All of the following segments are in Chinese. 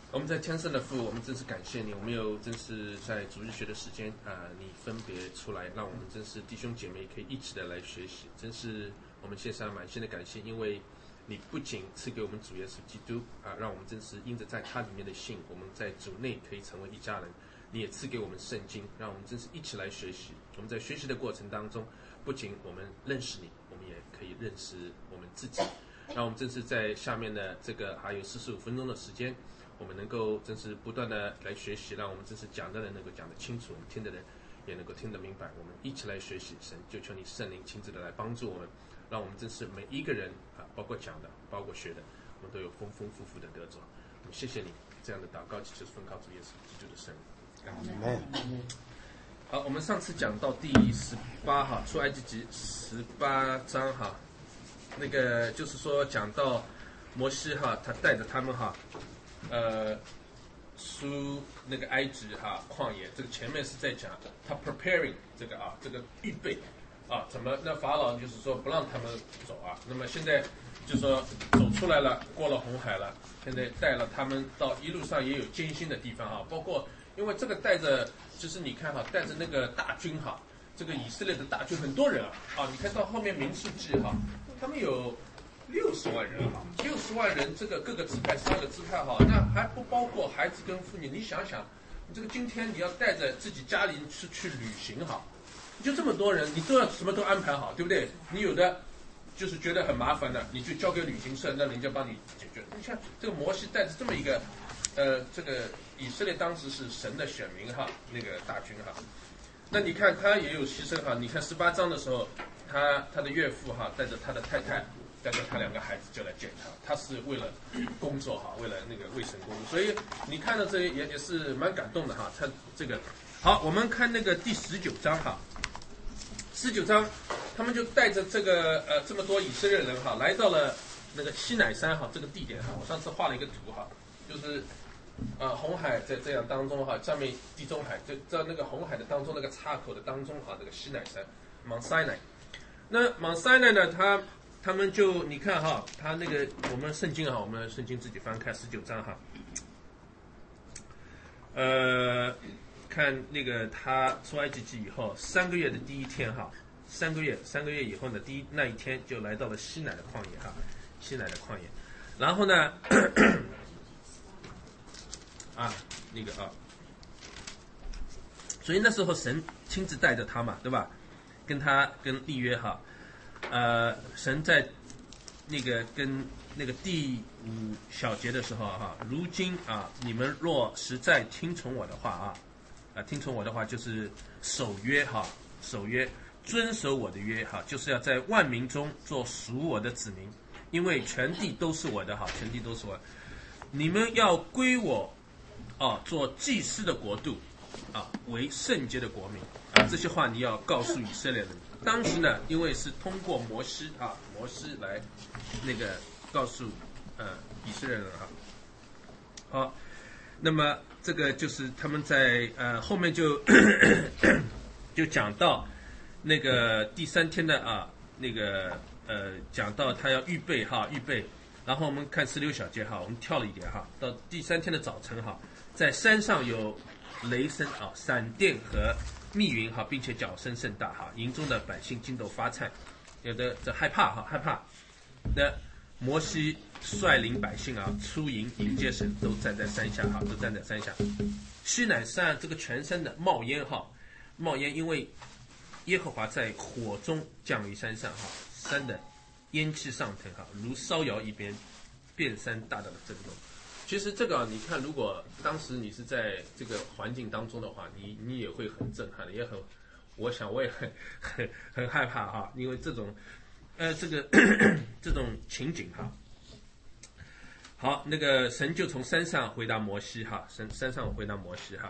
我们在天上的父，我们真是感谢你，我们有真是在主日学的时间你分别出来，让我们真是弟兄姐妹可以一起的来学习，真是我们献上满心的感谢，因为你不仅赐给我们主耶稣基督让我们真是因着在他里面的信，我们在主内可以成为一家人，你也赐给我们圣经，让我们真是一起来学习。我们在学习的过程当中，不仅我们认识你，我们也可以认识我们自己。让我们真是在下面的这个还有45分钟的时间，我们能够真是不断的来学习，让我们真是讲的人能够讲得清楚，我们听的人也能够听得明白。我们一起来学习，神就求你圣灵亲自的来帮助我们，让我们真是每一个人包括讲的，包括学的，我们都有丰丰富富的得着。我们谢谢你这样的祷告，祈求奉靠主耶稣基督的圣灵。好，我们上次讲到第18出埃及记18章那个就是说讲到摩西他带着他们出那个埃及旷野，这个前面是在讲他 preparing 这个预备怎么那法老就是说不让他们走那么现在就说走出来了，过了红海了，现在带了他们到一路上也有艰辛的地方包括因为这个带着就是你看带着那个大军这个以色列的大军很多人你看到后面民数记他们有60万人60万人，这个各个支派12个支派那还不包括孩子跟妇女。你想想，你这个今天你要带着自己家里人去旅行就这么多人，你都要什么都安排好，对不对？你有的就是觉得很麻烦的，你就交给旅行社，让人家帮你解决。你像这个摩西带着这么一个这个以色列当时是神的选民那个大军那你看他也有牺牲你看18章的时候，他的岳父带着他的太太，带着他2个孩子就来见他是为了工作为了那个为神工作，所以你看到这也是蛮感动的他这个好，我们看那个第19章19章他们就带着这个这么多以色列人来到了那个西乃山这个地点我上次画了一个图就是红海在这样当中上面地中海就在那个红海的当中那个岔口的当中这个西乃山 Mount Sinai。 那 Mount Sinai 呢他们就你看他那个我们圣经我们圣经自己翻开19章看那个他出埃及记以后3个月的第一天3个月以后呢那一天就来到了西乃的旷野西乃的旷野，然后呢所以那时候神亲自带着他嘛，对吧？跟立约神在那个跟那个第5小节的时候如今你们若实在听从我的话听从我的话就是守约守约遵守我的约就是要在万民中做属我的子民，因为全地都是我的全地都是我的，你们要归我做祭司的国度为圣洁的国民这些话你要告诉以色列人。当时呢，因为是通过摩西来那个告诉以色列人好，那么这个就是他们在后面就讲到那个第3天的那个讲到他要预备预备，然后我们看16小节我们跳了一点到第3天的早晨在山上有雷声闪电和密云并且脚声甚大营中的百姓惊都发颤，有的这害怕那摩西率领百姓出营迎接神，都站在山下都站在山下。西乃山这个全身的冒烟因为耶和华在火中降于山上山的烟气上腾如烧窑一边，遍山大大的震动。其实这个你看，如果当时你是在这个环境当中的话，你也会很震撼，也很，我想我也很害怕因为这种这个这种情景好，那个神就从山上回答摩西山上回答摩西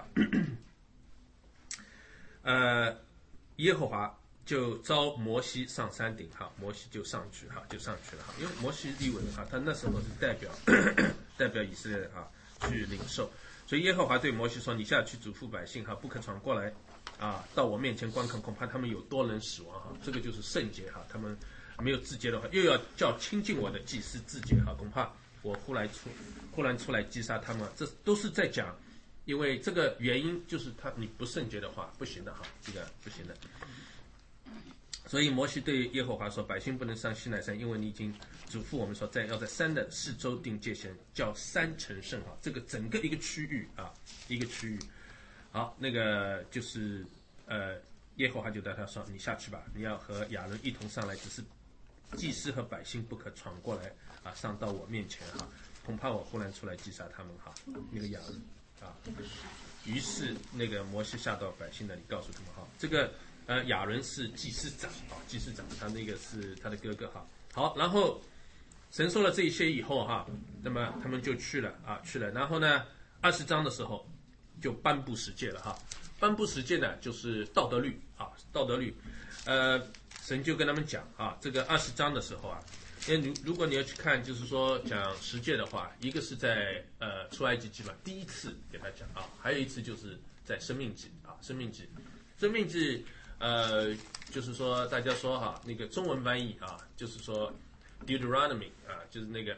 耶和华就召摩西上山顶摩西就上去了因为摩西立位他那时候是代表以色列人去领受，所以耶和华对摩西说：“你下去嘱咐百姓不可闯过来到我面前观看，恐怕他们有多人死亡这个就是圣洁他们没有自洁的话，又要叫亲近我的祭司自洁恐怕我忽然出来击杀他们，这都是在讲，因为这个原因就是你不圣洁的话不行的哈，这个不行的。所以摩西对耶和华说：“百姓不能上西乃山，因为你已经嘱咐我们说，要在山的四周定界限，叫山成圣哈。这个整个一个区域啊，一个区域。好，那个就是耶和华就对他说：你下去吧，你要和亚伦一同上来，只是祭司和百姓不可闯过来啊，上到我面前哈，恐怕我忽然出来击杀他们哈。那个亚伦啊，于是那个摩西下到百姓那里，告诉他们哈，这个。”亚伦是祭司长啊，祭司长，他那个是他的哥哥哈。好，然后神说了这一些以后哈，那么他们就去了。然后呢，20章的时候就颁布十诫了哈。颁布十诫呢，就是道德律啊，道德律。神就跟他们讲啊，这个20章的时候啊，因为如果你要去看，就是说讲十诫的话，一个是在出埃及记嘛，第一次给他讲啊，还有一次就是在申命记啊，申命记。就是说大家说哈，那个中文翻译啊，就是说 Deuteronomy 啊，就是那个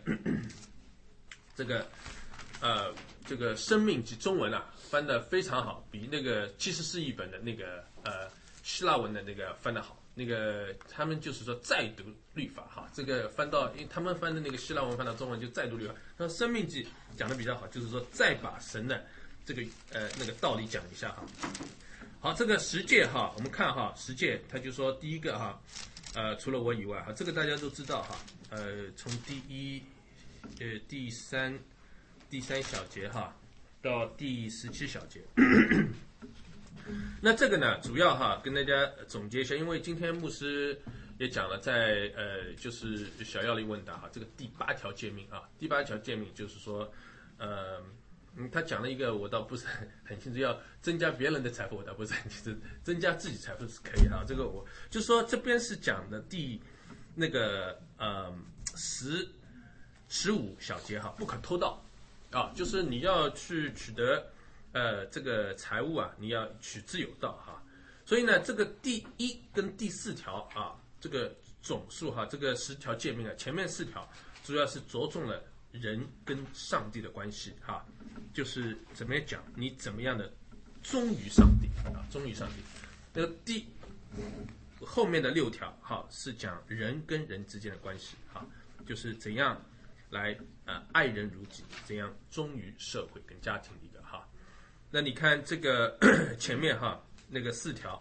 这个生命记中文啊翻得非常好，比那个74译本的那个希腊文的那个翻得好。那个他们就是说再读律法哈，这个翻到，因为他们翻的那个希腊文翻到中文就再读律法。那生命记讲的比较好，就是说再把神的这个那个道理讲一下哈。好，这个十诫哈，我们看哈，十诫他就说第一个哈，除了我以外哈，这个大家都知道哈，从第三小节哈到第17小节，那这个呢，主要哈跟大家总结一下，因为今天牧师也讲了在就是小要理问答哈，这个第8条诫命啊，第8条诫命就是说他讲了一个我倒不是很清楚，要增加别人的财富我倒不是很清楚，增加自己财富是可以的啊。这个我就说这边是讲的那个15小节哈，不可偷盗啊，就是你要去取得这个财物啊，你要取之有道哈。所以呢，这个第1跟第4条啊，这个总数哈，这个10条诫命啊，前面4条主要是着重了人跟上帝的关系哈，就是怎么样讲，你怎么样的忠于上帝啊，忠于上帝。那个后面的6条哈是讲人跟人之间的关系哈，就是怎样来爱人如己，怎样忠于社会跟家庭的一个哈。那你看这个前面哈那个4条，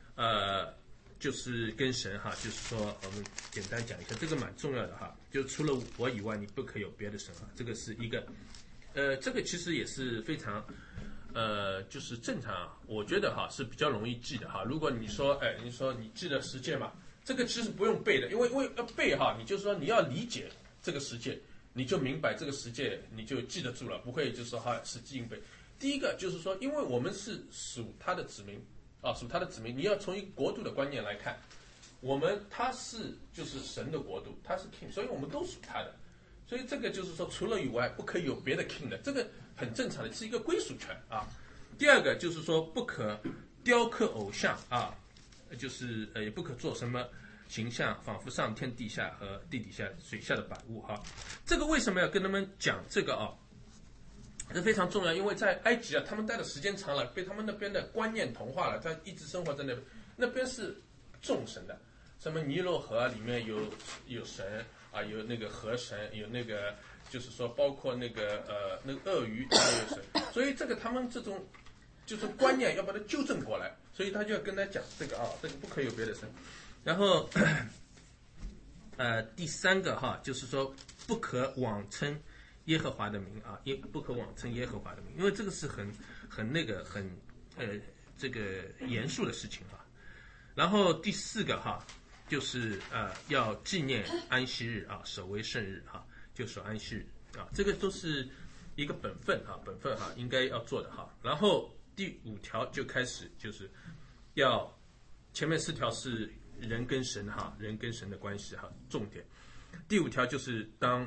就是跟神哈，就是说我们简单讲一下，这个蛮重要的哈，就除了我以外，你不可有别的神啊，这个是一个，这个其实也是非常，就是正常啊，我觉得哈是比较容易记的哈。如果你说，你说你记得10诫嘛，这个其实不用背的，因为要背哈，你就是说你要理解这个10诫，你就明白这个10诫，你就记得住了，不会就是说哈死记硬背。第一个就是说，因为我们是属他的子民。属他的子民，你要从一个国度的观念来看，他是就是神的国度，他是 king， 所以我们都属他的，所以这个就是说，除了以外不可以有别的 king 的，这个很正常的，是一个归属权啊。第二个就是说，不可雕刻偶像啊，就是也不可做什么形象，仿佛上天地下和地底下水下的百物哈。这个为什么要跟他们讲这个啊？这非常重要，因为在埃及啊，他们待的时间长了，被他们那边的观念同化了，他一直生活在那边是众神的，什么尼罗河里面有神啊，有那个河神，有那个就是说包括那个鳄鱼也有神，所以这个他们这种就是观念要把它纠正过来，所以他就要跟他讲这个这个不可以有别的神。然后第3个哈，就是说不可妄称耶和华的名啊，不可妄称耶和华的名，因为这个是很这个严肃的事情啊。然后第4个哈，就是要纪念安息日啊，守为圣日哈，就守安息日啊，这个都是一个本分哈，应该要做的哈。然后第5条就开始就是要前面4条是人跟神哈，人跟神的关系哈，重点。第5条就是当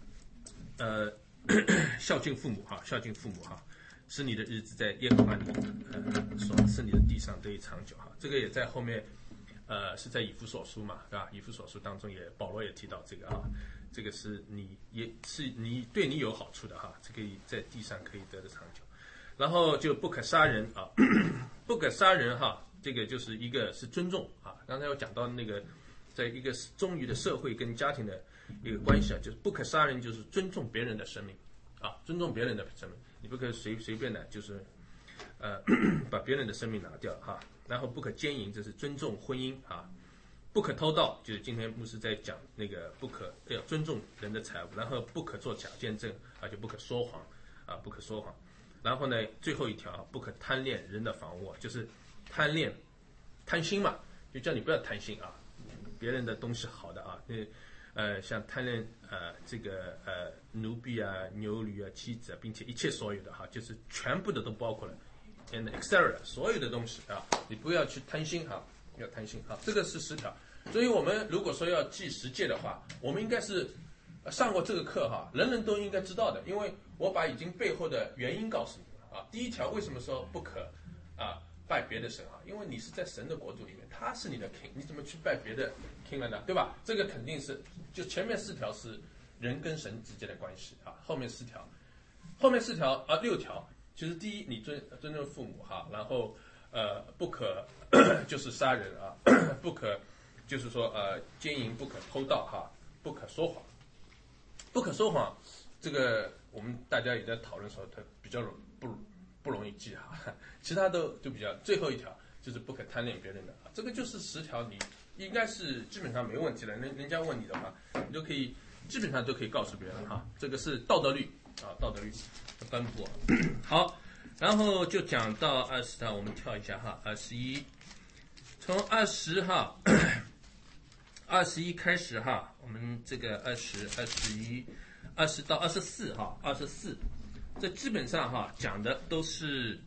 孝敬父母哈，使你的日子在耶和华你所赐你的地上得以长久哈。这个也在后面是在以弗所书嘛，对吧？以弗所书当中保罗也提到这个啊， 这个是你对你有好处的哈，这个在地上可以得的长久。然后就不可杀人啊，不可杀人哈，这个就是一个是尊重啊。刚才我讲到那个，在一个忠于的社会跟家庭的一个关系啊，就是不可杀人，就是尊重别人的生命啊，尊重别人的生命，你不可以随便的，就是把别人的生命拿掉哈。然后不可奸淫，这是尊重婚姻啊。不可偷盗，就是今天牧师在讲那个要尊重人的财物。然后不可做假见证啊，就不可说谎啊，不可说谎。然后呢，最后一条啊，不可贪恋人的房屋，就是贪心嘛，就叫你不要贪心啊，别人的东西好的啊，像贪恋这个奴婢啊、牛驴啊、妻子啊，并且一切所有的哈，就是全部的都包括了 ，and etc. 所有的东西啊，你不要去贪心哈，要贪心啊，这个是10条。所以我们如果说要记10诫的话，我们应该是上过这个课哈，人人都应该知道的，因为我把已经背后的原因告诉你了啊。第一条为什么说不可拜别的神啊？因为你是在神的国度里面，他是你的 king， 你怎么去拜别的 king 了呢？对吧？这个肯定是，就前面4条是人跟神之间的关系啊，后面4条6条，其实第一你尊重父母哈，然后不可就是杀人啊，不可就是说奸淫，不可偷盗哈，不可说谎。不可说谎，这个我们大家也在讨论说，它比较不容易记哈，其他都比较。最后一条就是不可贪恋别人的，这个就是10条，你应该是基本上没问题了。人家问你的话，你就可以基本上都可以告诉别人哈。这个是道德律啊，道德律的颁布。好，然后就讲到20条，我们跳一下哈，21，从20哈。21开始哈，我们这个20、21、20到24哈，24，这基本上哈讲的都是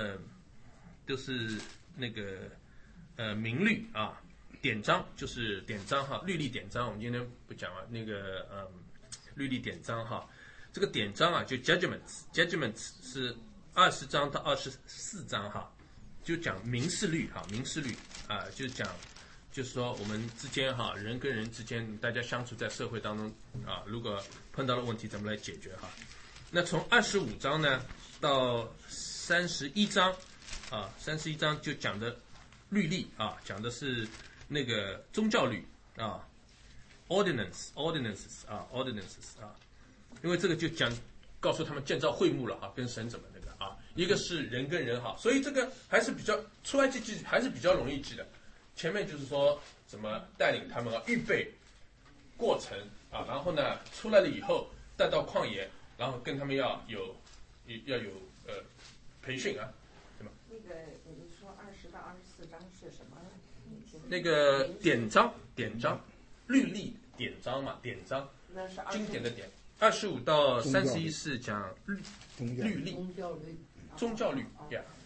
那个明律啊，典章就是典章哈，律例典章，我们今天不讲了那个律例典章哈，这个典章啊就 judgments 是20章到24章哈，就讲民事律哈，民事律啊就讲。就是说，我们之间哈，人跟人之间，大家相处在社会当中啊，如果碰到了问题，怎么来解决哈？那从25章呢到31章啊，31章就讲的律例啊，讲的是那个宗教律啊 ，ordinances 啊，因为这个就告诉他们建造会幕了啊，跟神怎么那个啊，一个是人跟人哈，所以这个还是比较出来记还是比较容易记的。前面就是说怎么带领他们预备过程啊，然后呢出来了以后带到旷野，然后跟他们要有培训啊，对吧？ 那个你说20到24章是什么？ 那个典章，律例典章嘛，典章， 那是经典的典。25到31是讲律例，宗教律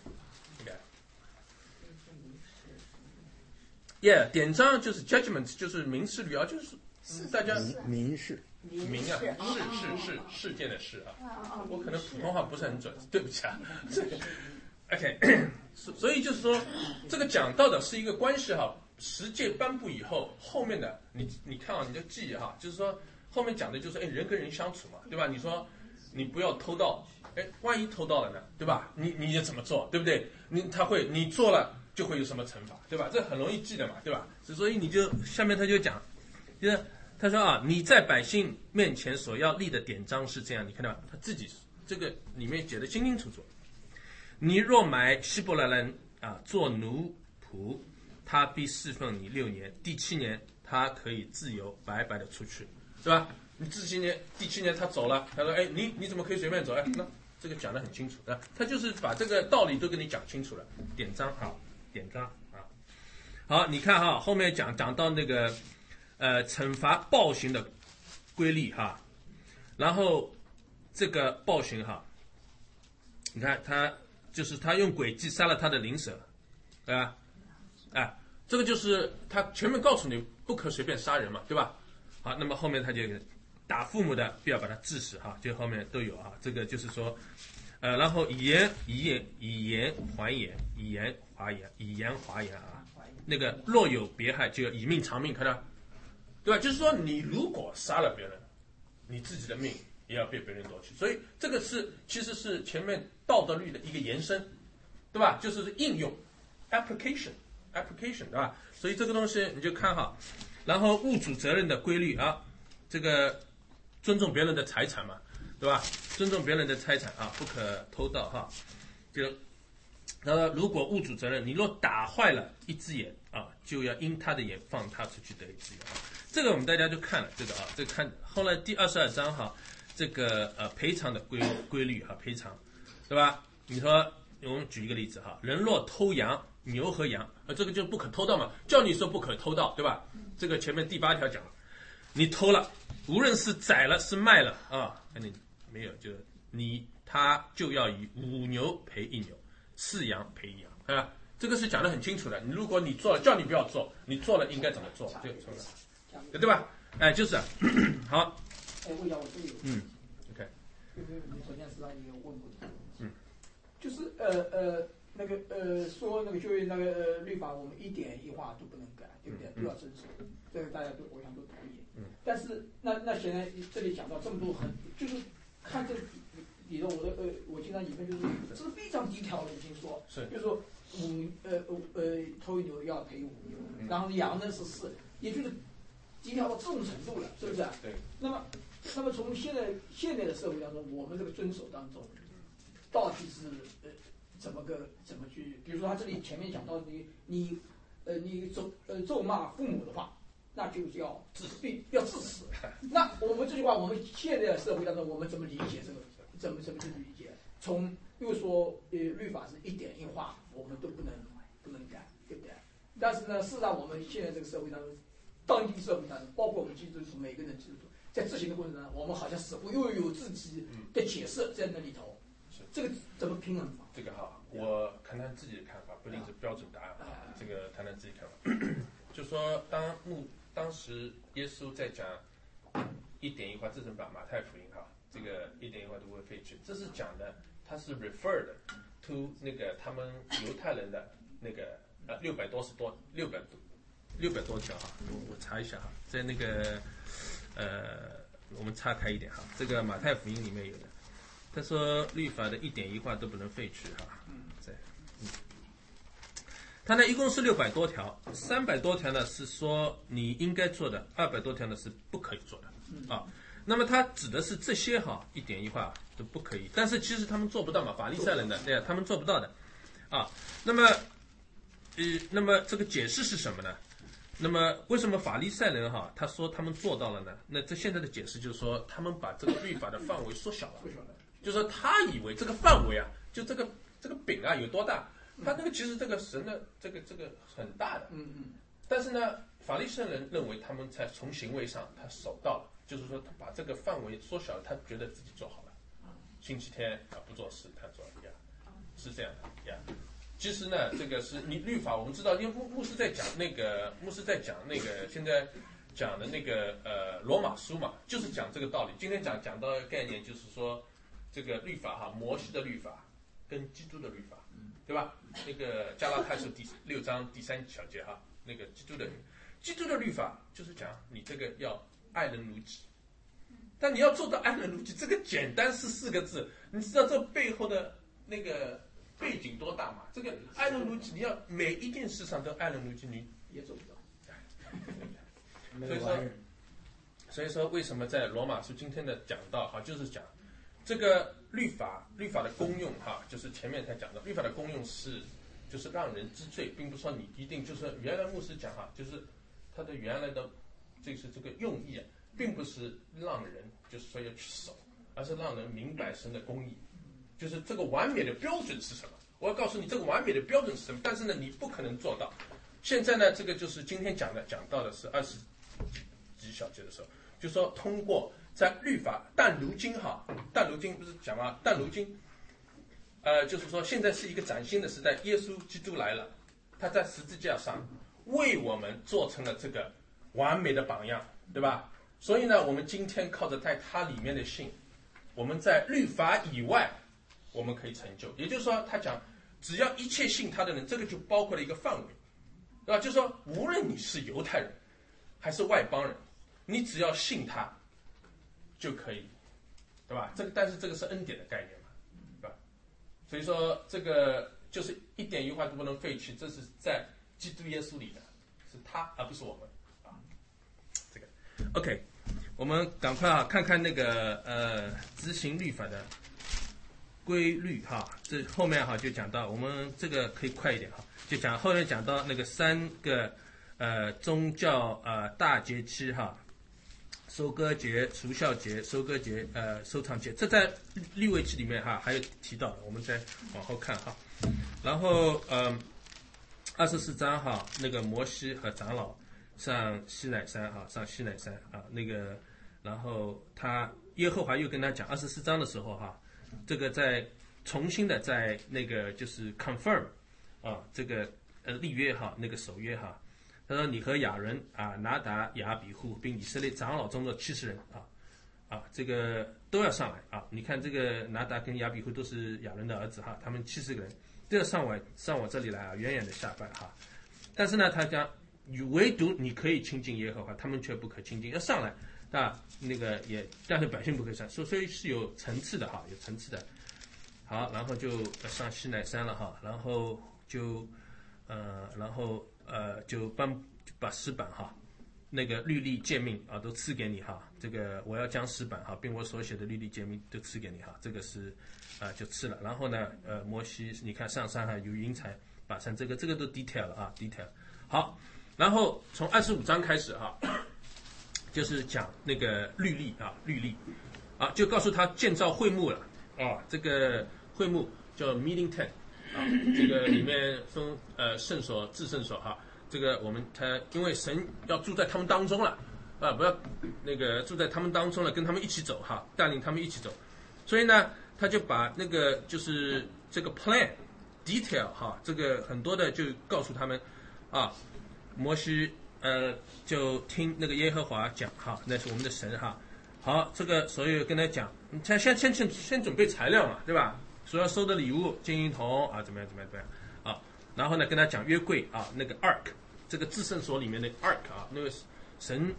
，yeah， 典章就是 judgment， 就是民事律啊，就是大家民事啊，事件的事啊，我可能普通话不是很准，对不起啊。OK， 所以就是说，这个讲到的是一个关系哈。10诫颁布以后，后面的你看啊，你就记哈，就是说后面讲的就是人跟人相处嘛，对吧？你说你不要偷盗，万一偷盗了呢，对吧？你怎么做，对不对？你做了就会有什么惩罚，对吧？这很容易记的嘛，对吧？所以你就下面他就讲，就是他说啊，你在百姓面前所要立的典章是这样，你看到吧？他自己这个里面写的清清楚楚。你若买希伯来人啊做奴仆，他必侍奉你6年，第7年他可以自由白白的出去，对吧？你第7年他走了，他说你怎么可以随便走？那这个讲得很清楚的，他就是把这个道理都跟你讲清楚了，典章啊，典章啊。好，你看哈，后面讲到那个惩罚暴行的规律哈，然后这个暴行哈，你看他用诡计杀了他的邻舍，对吧？这个就是他前面告诉你不可随便杀人嘛，对吧？好，那么后面他就打父母的必要把他治死哈，就后面都有啊。这个就是说，然后以言还言，以言还言啊。那个若有别害，就要以命偿命，看到，对吧？就是说你如果杀了别人， 你自己的命也要被别人夺去。所以这个其实是前面道德律的一个延伸，对吧？就是应用 application 对吧？所以这个东西你就看哈，然后物主责任的规律啊，这个尊重别人的财产嘛，对吧？尊重别人的财产啊，不可偷盗哈。如果物主责任，你若打坏了一只眼啊，就要因他的眼放他出去得一只眼啊。这个我们大家就看了这个啊，这个看后来第22章哈，这个赔偿的规律哈，赔偿，对吧？你说我们举一个例子哈，人若偷羊，牛和羊，这个就不可偷盗嘛，叫你说不可偷盗，对吧？这个前面第8条讲了，你偷了，无论是宰了是卖了啊，那你没有就他就要以5牛赔1牛，4羊赔1羊，对吧？这个是讲得很清楚的。如果你做了，叫你不要做，你做了应该怎么做，这个错了，对吧？哎，就是啊，好。 哎，问一下我这里有 ，OK， 就是你昨天实际上也有问过的，就是说那个就业那个律法，我们一点一划都不能改，对不对？都要遵守，这个大家我想都同意。但是那现在这里讲到这么多就是看这里头我经常引用这是非常低调的，已经说，就是说偷1牛要赔5牛，然后羊呢是4，也就是低调到这种程度了，是不是？ 对。 那么从现在的社会当中，我们这个遵守当中，到底是怎么去？比如说他这里前面讲到你咒骂父母的话，那就是要致死。那我们这句话，我们现在的社会当中，我们怎么理解这个？怎么去理解？又说律法是一点一划，我们都不能改，对不对？但是呢，事实上我们现在这个社会当中，当今社会当中，包括我们基督徒每个人基督徒，在执行的过程当中，我们好像似乎又有自己的解释在那里头。这个怎么平衡法？ 这个哈，我谈谈自己的看法，不一定是标准答案啊。这个谈谈自己看法，就说当时耶稣在讲一点一划，这是马太福音哈，这个一点一划都不会废去，这是讲的，它是 referred to 那个他们犹太人的那个600多条哈，我查一下哈，在那个我们岔开一点哈，这个马太福音里面有的。他说律法的一点一划都不能废去哈，他呢一共是600多条，300多条呢是说你应该做的，200多条呢是不可以做的啊。那么他指的是这些哈，一点一划都不可以，但是其实他们做不到嘛，法利赛人的对啊，他们做不到的啊。那么这个解释是什么呢？那么为什么法利赛人哈他说他们做到了呢？那这现在的解释就是说他们把这个律法的范围缩小了。就是说他以为这个范围啊，就这个饼啊有多大？他那个其实这个神的这个很大的。但是呢，法利赛人认为他们在从行为上他守到了，就是说他把这个范围缩小了，他觉得自己做好了。星期天不做事，他做呀，是这样的呀。其实呢，这个是你律法，我们知道，因为牧师在讲那个现在讲的那个罗马书嘛，就是讲这个道理。今天讲到概念，就是说。这个律法哈，摩西的律法跟基督的律法，对吧？那个加拉太书第6章第3小节哈，那个基督的律法就是讲你这个要爱人如己，但你要做到爱人如己，这个简单是4个字，你知道这背后的那个背景多大吗？这个爱人如己，你要每一件事上都爱人如己，你也做不到。所以说为什么在罗马书今天的讲道哈，就是讲。这个律法的功用哈，就是前面才讲的，律法的功用就是让人知罪，并不是说你一定就是原来牧师讲哈，就是他的原来的这个用意啊，并不是让人就是说要去守，而是让人明白神的公义，就是这个完美的标准是什么。我要告诉你这个完美的标准是什么，但是呢你不可能做到。现在呢这个就是今天讲到的是20几小节的时候，就说通过。在律法，但如今不是讲吗？但如今，就是说现在是一个崭新的时代，耶稣基督来了，他在十字架上为我们做成了这个完美的榜样，对吧？所以呢，我们今天靠着在他里面的信，我们在律法以外，我们可以成就。也就是说，他讲，只要一切信他的人，这个就包括了一个范围，对吧？就是说，无论你是犹太人还是外邦人，你只要信他。 就可以，对吧？但是这个是恩典的概念嘛，对吧？所以说这个就是一点一划都不能废去，这是在基督耶稣里的，是他而不是我们啊。这个 OK， 我们赶快看看那个执行律法的规律哈，这后面就讲到，我们这个可以快一点哈，就讲后面讲到那个3个宗教大节期哈，收割节、除酵节、收割节、收藏节，这在利未记里面还有提到的，我们再往后看哈。然后24章哈，那个摩西和长老上西乃山那个，然后耶和华又跟他讲24章的时候哈，这个在重新的在那个就是 confirm 这个立约哈，那个守约哈。他说：“你和亚伦拿达、亚比户，并以色列长老中的70人这个都要上来啊！你看这个拿达跟亚比户都是亚伦的儿子哈，他们70个人都要上我这里来远远的下拜哈。但是呢，他讲唯独你可以亲近耶和华，他们却不可亲近，要上来那个但是百姓不可以上，所以是有层次的哈，有层次的。好，然后就上西乃山了哈，然后就把石板哈，那个律例诫命都赐给你哈。这个我要将石板哈，并我所写的律例诫命都赐给你哈。这个是就赐了。然后呢，摩西你看上山有云彩把山，这个都 detail 了detail。好，然后从25章开始就是讲那个律例就告诉他建造会幕了这个会幕叫 meeting tent。这个里面分圣所、至圣所哈，这个因为神要住在他们当中了不要那个住在他们当中了，跟他们一起走哈，带领他们一起走，所以呢，他就把那个就是这个 plan detail 哈，这个很多的就告诉他们摩西就听那个耶和华讲哈，那是我们的神哈。好，这个所以跟他讲，他先准备材料嘛，对吧？所要收的礼物，金银铜怎么样然后呢跟他讲约柜那个 ark， 这个至圣所里面的 ark 那个神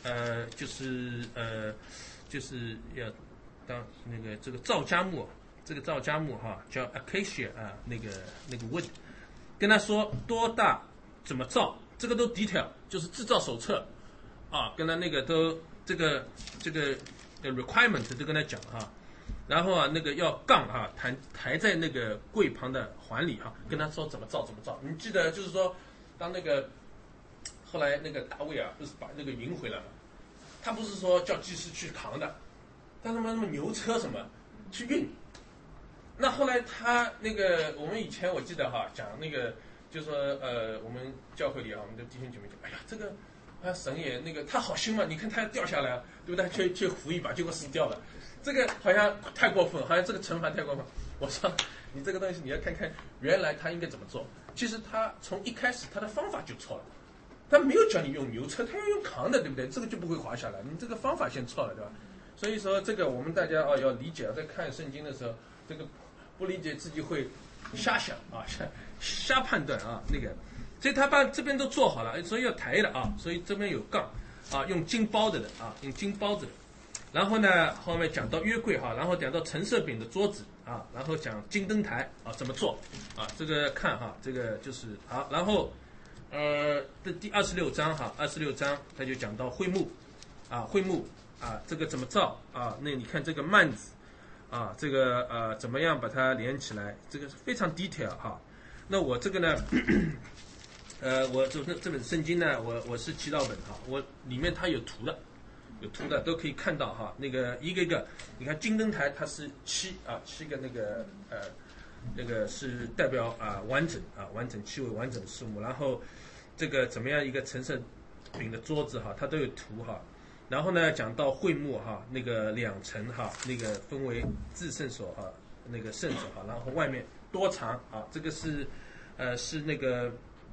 就是要当那个这个皂荚木，叫 acacia 那个 wood， 跟他说多大怎么造，这个都 detail， 就是制造手册跟他那个都这个 requirement 都跟他讲然后那个要杠抬在那个柜旁的环里跟他说怎么造。你记得就是说，当那个后来那个大卫不是把那个云回来了，他不是说叫技师去扛的，但他们那么牛车什么去运。那后来他那个我们以前我记得讲那个就是说我们教会里我们的弟兄姐妹讲，哎呀这个神也那个他好凶嘛，你看他掉下来对不对？去扶一把，结果死掉了。这个好像太过分，好像这个惩罚太过分。我说你这个东西你要看看原来他应该怎么做。其实他从一开始他的方法就错了，他没有叫你用牛车，他要用扛的，对不对？这个就不会滑下来，你这个方法先错了，对吧？所以说这个我们大家要理解，在看圣经的时候，这个不理解自己会瞎想瞎判断那个。所以他把这边都做好了，所以要抬的所以这边有杠用金包着的用金包着的。然后呢，后面讲到约柜然后讲到陈设饼的桌子然后讲金灯台怎么做这个看这个就是好。然后这第26章26章他就讲到会幕这个怎么造那你看这个幔子这个怎么样把它连起来，这个非常 detail 那我这个呢我这本圣经呢我是祈祷本我里面它有图的都可以看到那个一个一个，你看金灯台它是7个那个是代表完整7位完整的数目，然后这个怎么样一个陈设饼的桌子它都有图然后呢讲到会幕那个2层那个分为至圣所那个圣所然后外面多长这个是那个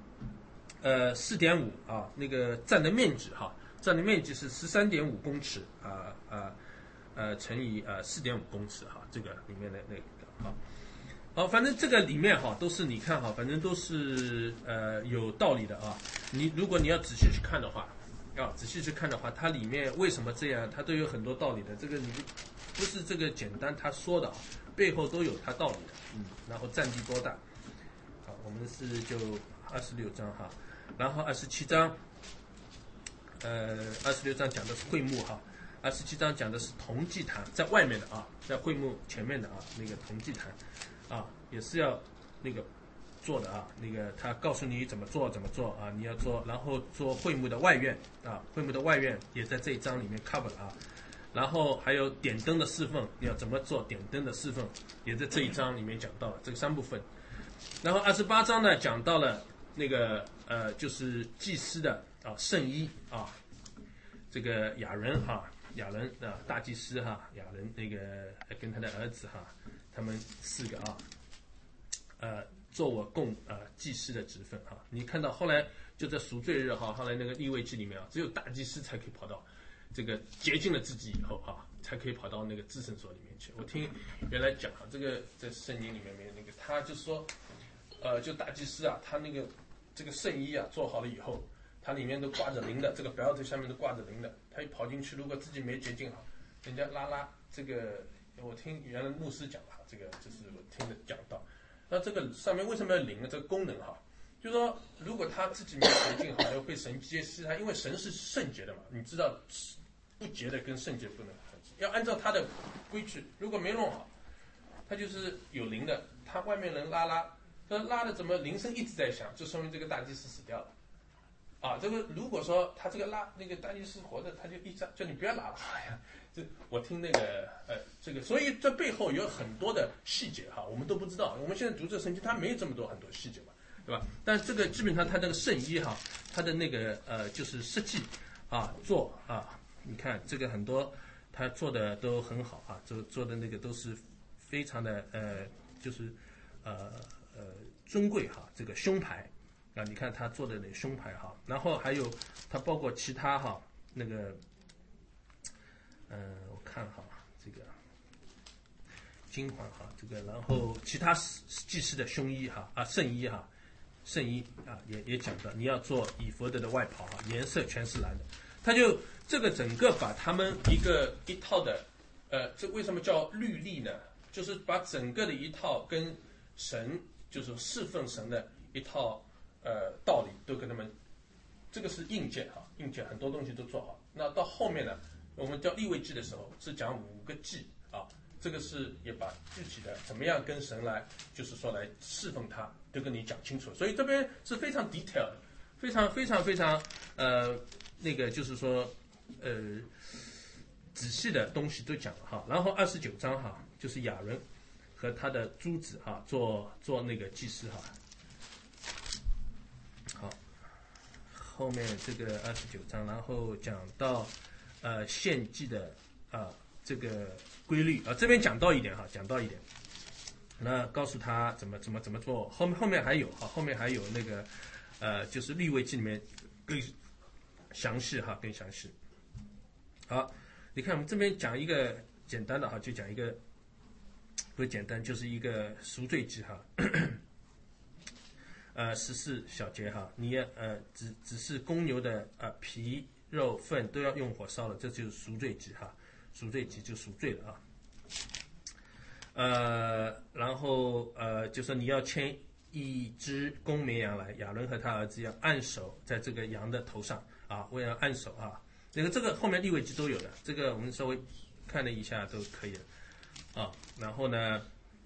4.5那个占的面积占的面积是13.5公尺乘以4.5公尺这个里面的那个反正这个里面都是你看反正都是有道理的如果你要仔细去看的话仔细去看的话，它里面为什么这样，它都有很多道理的。这个你不是这个简单他说的，背后都有它道理的。然后占地多大？好，我们是就26章哈，然后27章，26章讲的是会幕哈，27章讲的是铜祭坛，在外面的啊，在会幕前面的啊，那个铜祭坛啊，也是要那个做的啊，那个他告诉你怎么做啊，你要做，然后做会幕的外院啊，会幕的外院也在这一章里面 cover 了啊，然后还有点灯的侍奉，你要怎么做点灯的侍奉，也在这一章里面讲到了这个3部分。然后28章呢讲到了那个就是祭司的圣衣啊，这个亚伦大祭司哈，亚伦那个跟他的儿子哈，他们4个做我供祭司的职分哈。你看到后来就在赎罪日哈，后来那个利未记里面只有大祭司才可以跑到这个洁净了自己以后才可以跑到那个至圣所里面去。我听原来讲这个在圣经里面那个他就说就大祭司他那个这个圣衣做好了以后，它里面都挂着铃的，这个 belt 下面都挂着铃的，他一跑进去，如果自己没洁净好，人家拉这个，我听原来牧师讲这个就是我听的讲到。那这个上面为什么要铃呢？这个功能就是说，如果他自己没有洁净好，要被神接施他，因为神是圣洁的嘛，你知道不洁的跟圣洁不能合，要按照他的规矩，如果没弄好，他就是有铃的，他外面人拉的怎么铃声一直在响，就说明这个大祭司死掉了。这个如果说他这个那个大祭司活着，他就一直叫你不要拉了。这我听那个这个，所以这背后有很多的细节我们都不知道。我们现在读这圣经，它没有这么多很多细节嘛，对吧？但这个基本上它这个圣衣它的那个就是设计做你看这个很多他做的都很好做的那个都是非常的就是尊贵这个胸牌。你看他做的那胸牌然后还有他包括其他那个我看这个金环这个，然后其他祭司的胸衣圣衣也讲到你要做以弗得的外袍颜色全是蓝的，他就这个整个把他们一套的这为什么叫律例呢？就是把整个的一套跟神就是侍奉神的一套道理都跟他们，这个是硬件很多东西都做好。那到后面呢，我们叫利未记的时候是讲5个祭这个是也把具体的怎么样跟神来，就是说来侍奉他，都跟你讲清楚。所以这边是非常 detail 的，非常非常非常那个就是说仔细的东西都讲了然后29章就是亚伦和他的诸子做那个祭司好，后面这个29章，然后讲到献祭的这个规律这边讲到一点那告诉他怎么做，后面还有后面还有那个就是利未记里面更详细更详细。好，你看我们这边讲一个简单的就讲一个不是简单，就是一个赎罪祭14小节你也只是公牛的皮肉粪都要用火烧了，这就是赎罪祭赎罪祭就赎罪了然后就说你要牵一只公绵羊来，亚伦和他儿子要按手在这个羊的头上为了按手这个后面利未记都有的，这个我们稍微看了一下都可以了然后呢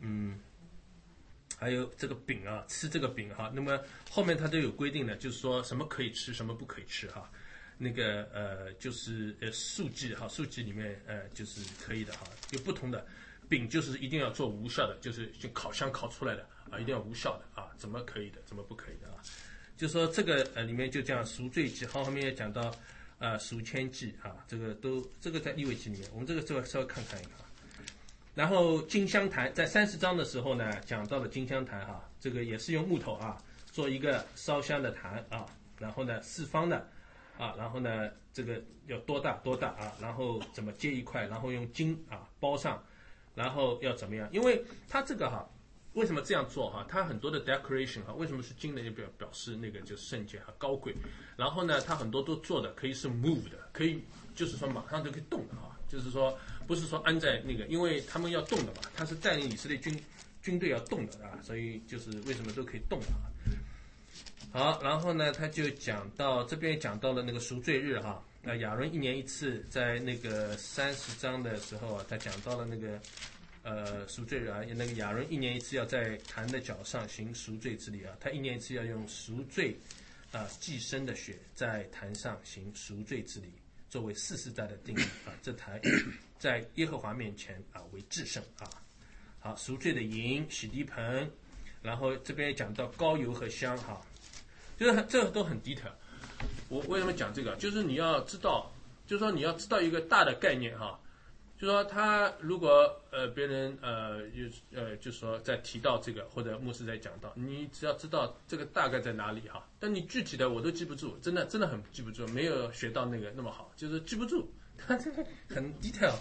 还有这个饼吃这个饼那么后面它都有规定的，就是说什么可以吃，什么不可以吃那个就是素祭素祭里面就是可以的有不同的饼，就是一定要做无效的，就是烤箱烤出来的一定要无效的怎么可以的，怎么不可以的就是说这个里面就讲赎罪祭，后面也讲到赎愆祭这个在利未记里面，我们这个稍微看看一个然后金香坛在30章的时候呢，讲到了金香坛这个也是用木头做一个烧香的坛然后呢四方的然后呢这个要多大然后怎么接一块，然后用金包上，然后要怎么样？因为它这个为什么这样做哈？它很多的 decoration 哈，为什么是金的？就表示那个就是圣洁和高贵。然后呢，它很多都做的可以是 move 的，可以就是说马上就可以动的哈。就是说不是说安在那个，因为他们要动的嘛，他是带领以色列军队要动的啊，所以就是为什么都可以动的啊。好，然后呢，他就讲到这边讲到了那个赎罪日哈。亚伦1年1次，在那个30章的时候啊，他讲到了那个赎罪日啊，那个亚伦1年1次要在坛的脚上行赎罪之礼啊，他1年1次要用赎罪祭牲的血在坛上行赎罪之礼，作为世世代的定义啊，这坛在耶和华面前为至圣啊。好，赎罪的银、洗涤盆，然后这边讲到膏油和香哈，就是这个都很 detail。我为什么讲这个？就是你要知道，就是说你要知道一个大的概念哈。就说他如果别人就是说在提到这个，或者牧师在讲到，你只要知道这个大概在哪里哈，但你具体的我都记不住，真的很记不住，没有学到那个那么好，就是记不住，他这个很 detail。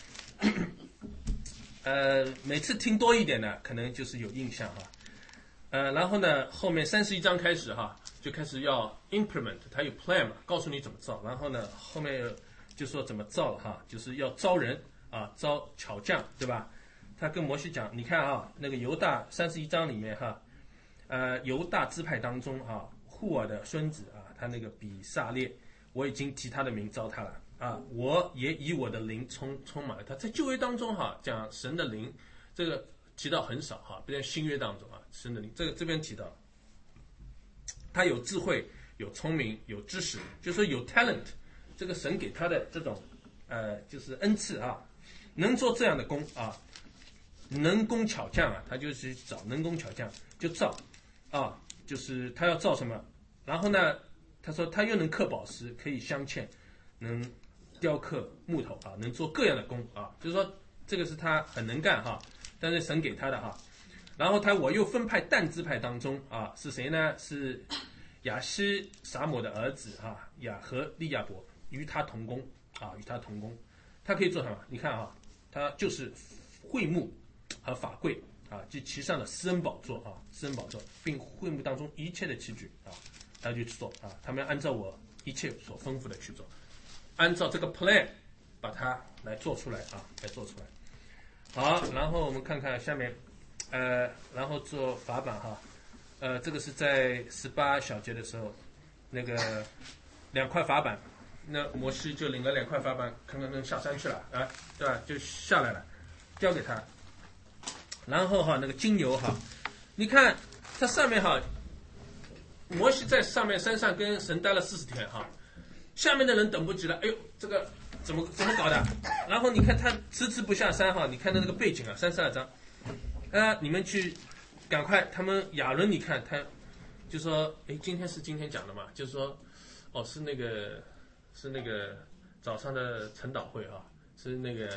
每次听多一点呢，可能就是有印象哈。然后呢，后面31章开始哈，就开始要 implement， 它有 plan 嘛，告诉你怎么造。然后呢，后面就说怎么造了哈，就是要招人啊，招巧匠，对吧？他跟摩西讲，你看啊，那个犹大31章里面哈，犹大支派当中啊，户尔的孙子啊，他那个比撒列，我已经提他的名招他了啊，我也以我的灵充满了他。在旧约当中哈，讲神的灵，这个提到很少哈，不像新约当中啊，神的灵这边提到，他有智慧，有聪明，有知识，就是说有 talent。这个神给他的这种就是恩赐啊，能做这样的工啊，能工巧匠啊，他就是找能工巧匠就造啊，就是他要造什么，然后呢，他说他又能刻宝石，可以镶嵌，能雕刻木头啊，能做各样的工啊，就是说这个是他很能干哈，但是神给他的哈，然后我又分派但支派当中啊，是谁呢？是亚西撒抹的儿子啊，亚和利亚伯。与他同工啊，与他同工，他可以做什么？你看啊，他就是会幕和法柜啊，及其上的施恩宝座啊，施恩宝座，并会幕当中一切的器具啊，他就去做啊，他们按照我一切所吩咐的去做，按照这个 plan 把它来做出来啊，来做出来。好，然后我们看看下面，然后做法版哈，这个是在18小节的时候，那个2块法版。那摩西就领了2块法板，看下山去了啊，对吧？就下来了，交给他。然后哈，那个金牛哈，你看它上面哈，摩西在上面山上跟神待了40天哈，下面的人等不及了，哎呦，这个怎么搞的？然后你看他迟迟不下山哈，你看到那个背景啊，32章，你们去赶快，他们亚伦你看他就说，哎，今天讲的嘛，就是说，哦，是那个早上的晨祷会啊，是那个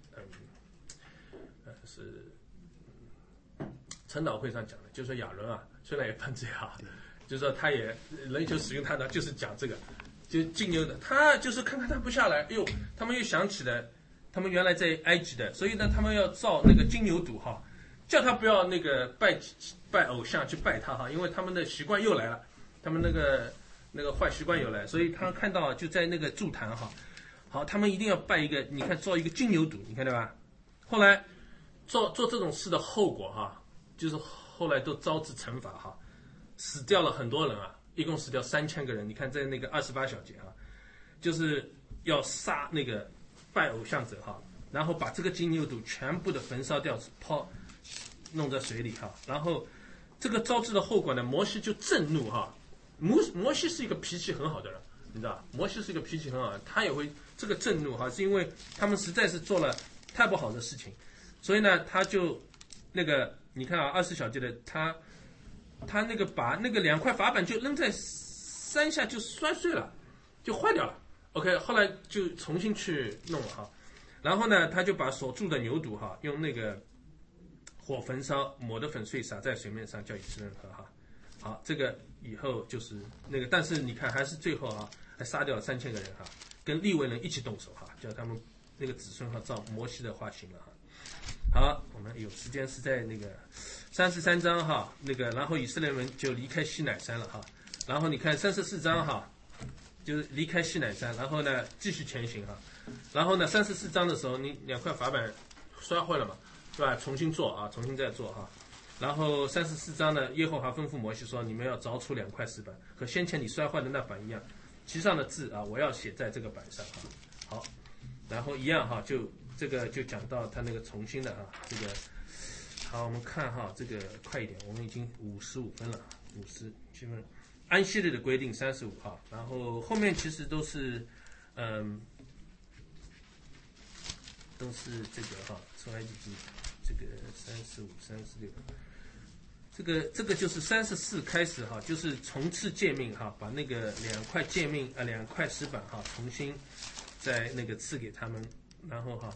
是晨祷会上讲的，就是说亚伦啊，虽然也犯罪啊，就是说他也人就使用他的，就是讲这个，就金牛的，他就是看他不下来，哎呦，他们又想起了他们原来在埃及的，所以呢，他们要造那个金牛犊哈，叫他不要那个拜偶像去拜他哈，因为他们的习惯又来了，他们那个坏习惯有来，所以他看到就在那个筑坛哈，好，他们一定要拜一个，你看造一个金牛犊，你看对吧？后来做这种事的后果哈，就是后来都招致惩罚哈，死掉了很多人啊，一共死掉3000个人。你看在那个28小节哈，就是要杀那个拜偶像者哈，然后把这个金牛犊全部的焚烧掉，弄在水里哈，然后这个招致的后果呢，摩西就震怒哈。摩西是一个脾气很好的人，你知道，摩西是一个脾气很好的人，他也会这个震怒哈，是因为他们实在是做了太不好的事情，所以呢，他就那个你看啊，20小节的他那个把那个2块法板就扔在山下就摔碎了，就坏掉了。OK， 后来就重新去弄了哈，然后呢，他就把所铸的牛犊哈，用那个火焚烧，抹的粉碎撒在水面上，叫以色列人喝哈。好，这个以后就是那个，但是你看还是最后啊，还杀掉了3000个人哈，跟利未人一起动手哈，叫他们那个子孙哈照摩西的话行了哈。 好，我们有时间是在那个33章哈，那个然后以色列人就离开西乃山了哈，然后你看34章哈，就是离开西乃山，然后呢继续前行哈，然后呢34章的时候你2块法板摔坏了嘛，对吧？重新做啊，重新再做哈。然后34章呢，耶和华吩咐摩西说：“你们要凿出2块石板，和先前你摔坏的那板一样，其上的字啊，我要写在这个板上。”好，然后一样哈，就这个就讲到他那个重新的啊，这个好，我们看哈，这个快一点，我们已经55分了，57分。安息日的规定35号，然后后面其实都是都是这个哈，出埃及记这个35、36。这个就是34开始哈，就是重次诫命哈，把那个2块诫命2块石板哈，重新再那个赐给他们，然后哈，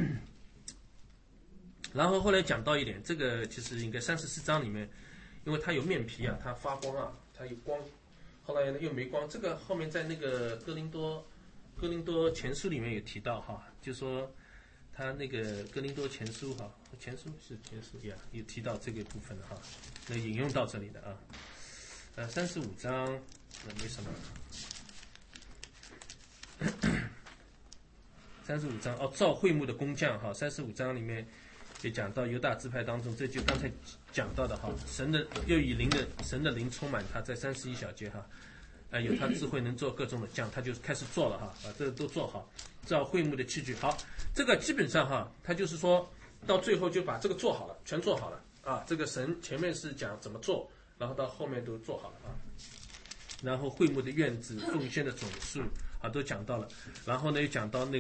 然后后来讲到一点，这个其实应该34章里面，因为它有面皮啊，它发光啊，它有光，后来呢又没光，这个后面在那个哥林多前书里面有提到哈，就说他那个哥林多前书哈，前书呀，有提到这个部分的哈，那引用到这里的啊，35章没什么，35章哦，造会幕的工匠哈，35章里面就讲到犹大支派当中，这就刚才讲到的哈，神的灵充满他，在31小节哈，有他智慧能做各种的匠，他就开始做了哈，把这个都做好，造会幕的器具好。这个基本上哈，他就是说到最后就把这个做好了，全做好了啊。这个神前面是讲怎么做，然后到后面都做好了啊。然后会幕的院子、奉献的总数啊都讲到了，然后呢又讲到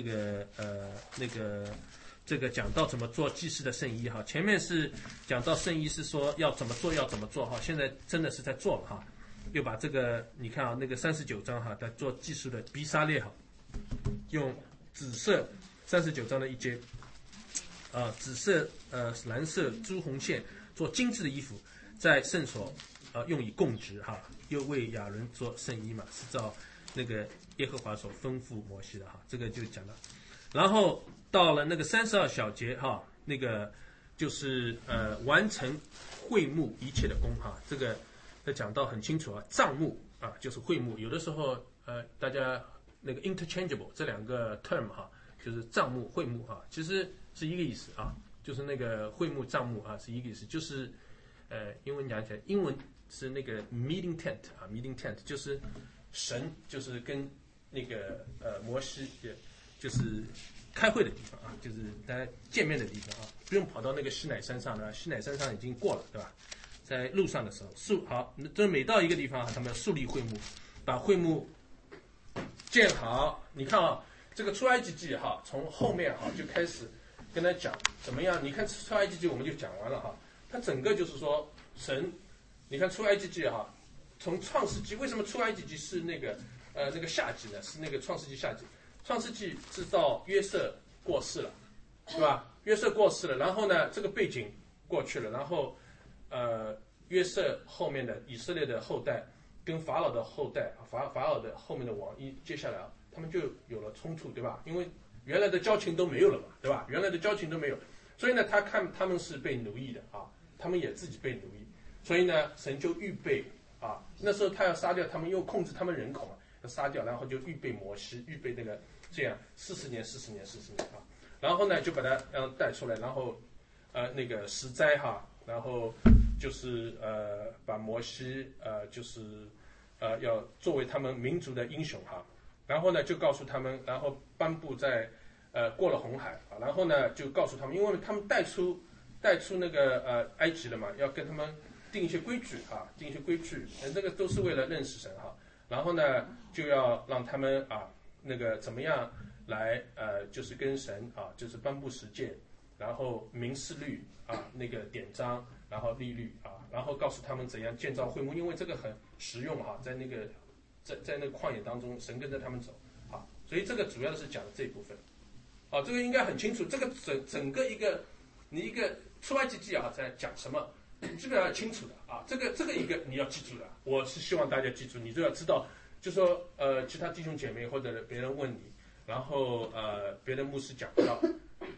这个讲到怎么做祭司的圣衣哈。前面是讲到圣衣是说要怎么做哈，现在真的是在做了哈。又把这个你看啊，那个39章哈，在做祭司的比沙列哈，用紫色。39章的一节，紫色、蓝色、朱红线做精致的衣服，在圣所用以供职哈，又为亚伦做圣衣嘛，是照那个耶和华所吩咐摩西的哈，这个就讲了。然后到了那个32小节哈，那个就是完成会幕一切的工哈，这个讲到很清楚啊，帐幕啊就是会幕，有的时候大家那个 interchangeable 这2个 term 哈。就是帐幕、会幕哈，其实是一个意思啊，就是那个会幕、帐幕啊是一个意思，就是英文讲起来，英文是那个 meeting tent 啊 ，meeting tent 就是神就是跟那个摩西就是开会的地方啊，就是大家见面的地方啊，不用跑到那个西乃山上的，西乃山上已经过了对吧？在路上的时候好，这每到一个地方他们要树立会幕，把会幕建好，你看啊。这个出埃及记哈，从后面哈就开始跟他讲怎么样。你看出埃及记我们就讲完了哈，它整个就是说神，你看出埃及记哈，从创世纪为什么出埃及记是那个夏季呢？是那个创世纪夏季，创世纪是到约瑟过世了，对吧？约瑟过世了，然后呢这个背景过去了，然后约瑟后面的以色列的后代跟法老的后代，法老的后面的王接下来他们就有了冲突，对吧？因为原来的交情都没有了嘛，对吧？原来的交情都没有，所以呢，他看他们是被奴役的啊，他们也自己被奴役，所以呢，神就预备啊，那时候他要杀掉他们，又控制他们人口嘛，要杀掉，然后就预备摩西，预备那个这样40年啊，然后呢就把他带出来，然后那个十灾哈，然后就是把摩西就是要作为他们民族的英雄哈。然后呢，就告诉他们，然后颁布在过了红海啊，然后呢就告诉他们，因为他们带出那个埃及了嘛，要跟他们定一些规矩啊，定一些规矩，这个都是为了认识神哈。然后呢就要让他们啊那个怎么样来就是跟神啊就是颁布十诫，然后民事律啊那个典章，然后律啊，然后告诉他们怎样建造会幕，因为这个很实用哈，在那个旷野当中，神跟着他们走啊，所以这个主要是讲的这一部分，啊，这个应该很清楚。这个整个你一个出埃及记啊，在讲什么，基本上清楚的啊。这个一个你要记住的，我是希望大家记住，你就要知道，就说其他弟兄姐妹或者别人问你，然后别的牧师讲到，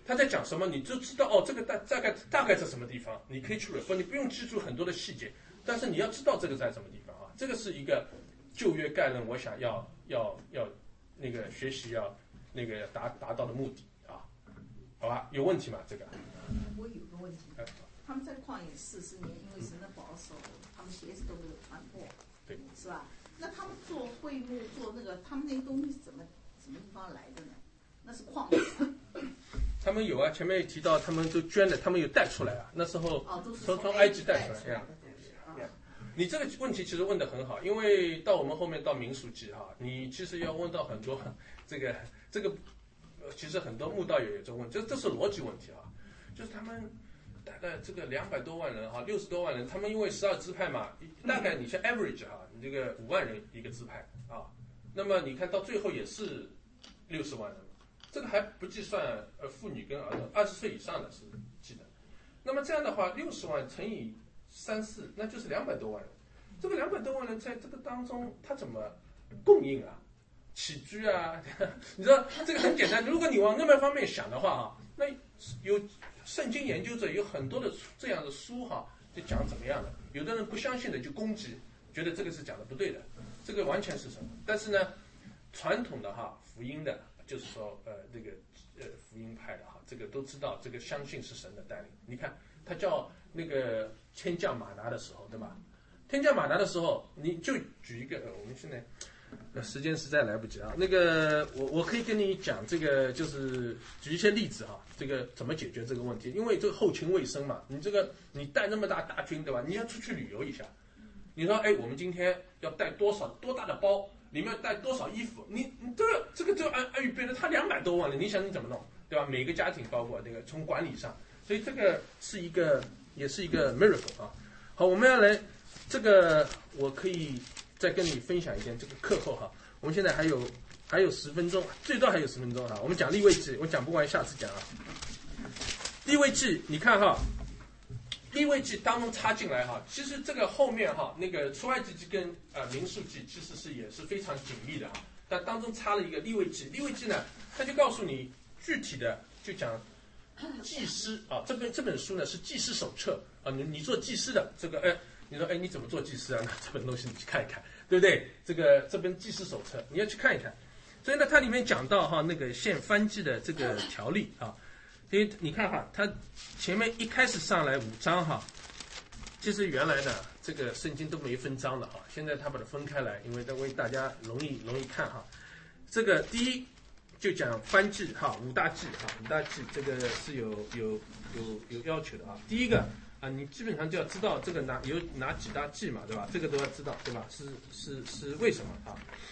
他在讲什么，你就知道哦，这个大概在什么地方，你可以去 refer， 你不用记住很多的细节，但是你要知道这个在什么地方啊。这个是一个旧约概论，我想要那个学习要那个达到的目的啊，好吧？有问题吗？这个？ 我有个问题，他们在旷野40年，因为神的保守，他们鞋子都没有穿破， 对， 是吧？那他们做会幕做那个，他们那些东西是什么地方来的呢？那是矿物啊。 他们有啊，前面也提到他们都捐的，他们有带出来啊。那时候从埃及带出来呀。你这个问题其实问得很好，因为到我们后面到民数记哈，你其实要问到很多这个其实很多慕道友也在问，这是逻辑问题啊，就是他们大概这个200多万人哈，60多万人，他们因为12支派嘛，大概你像 average 哈，你这个5万人一个支派啊，那么你看到最后也是60万人，这个还不计算妇女跟儿童，20岁以上的是记的。那么这样的话，60万乘以3、4，那就是200多万人。这个200多万人在这个当中，他怎么供应啊、起居啊？你知道这个很简单。如果你往那么方面想的话啊，那有圣经研究者有很多的这样的书哈，就讲怎么样的。有的人不相信的就攻击，觉得这个是讲的不对的，这个完全是什么？但是呢，传统的哈福音的，就是说这个福音派的哈，这个都知道，这个相信是神的带领。你看他叫那个天降马拿的时候，对吧？天降马拿的时候，你就举一个，我们现在时间实在来不及啊。那个我可以跟你讲这个，就是举一些例子哈，这个怎么解决这个问题？因为这个后勤卫生嘛，你这个你带那么大军，对吧？你要出去旅游一下，你说哎，我们今天要带多大的包，里面带多少衣服？你这个就按预备的，他200多万了，你想你怎么弄，对吧？每个家庭包括那个从管理上，所以这个也是一个 miracle 啊。好，我们要来。这个我可以再跟你分享一点这个课后哈，我们现在还有10分钟，最多还有10分钟哈。我们讲利未记，我讲不完，下次讲啊。利未记，你看哈，利未记当中插进来哈，其实这个后面哈，那个出埃及记跟民数记其实也是非常紧密的哈，但当中插了一个利未记。利未记呢，他就告诉你具体的，就讲祭司啊，这本书呢是祭司手册啊，你做祭司的这个你说哎，你怎么做祭司啊？那这本东西你去看一看，对不对？这本祭司手册你要去看一看。所以呢，它里面讲到哈那个献燔祭的这个条例啊，因为你看哈，它前面一开始上来5章哈，其实原来呢这个圣经都没分章的哈，现在它把它分开来，因为大家容易看哈。这个第一就讲燔祭哈，5大祭哈，5大祭这个是有要求的啊。第一个。你基本上就要知道这个有哪几大祭嘛，对吧？这个都要知道，对吧？是为什么啊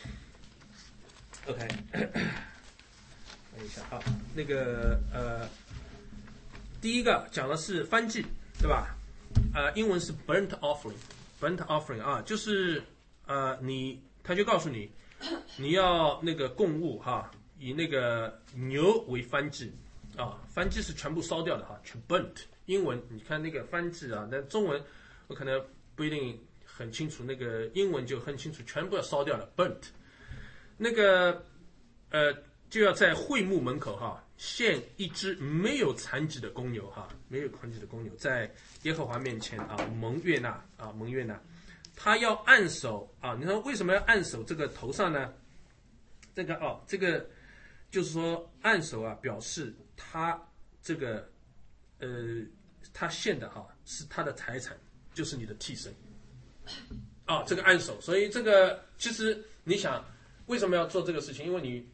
？OK， 看一下啊，那个第一个讲的是燔祭，对吧？英文是 burnt offering 啊，就是他就告诉你，你要那个供物哈，以那个牛为燔祭啊，燔祭是全部烧掉的哈，全 burnt。英文你看那个翻字啊，那中文我可能不一定很清楚，那个英文就很清楚，全部要烧掉了 burnt。那个就要在会幕门口哈献一只没有残疾的公牛哈，没有残疾的公牛在耶和华面前啊蒙悦纳。他要按手啊，你说为什么要按手这个头上呢？这个就是说按手啊，表示他这个。他献的哈是他的财产，就是你的替身啊，这个按手。所以这个其实你想为什么要做这个事情？因为你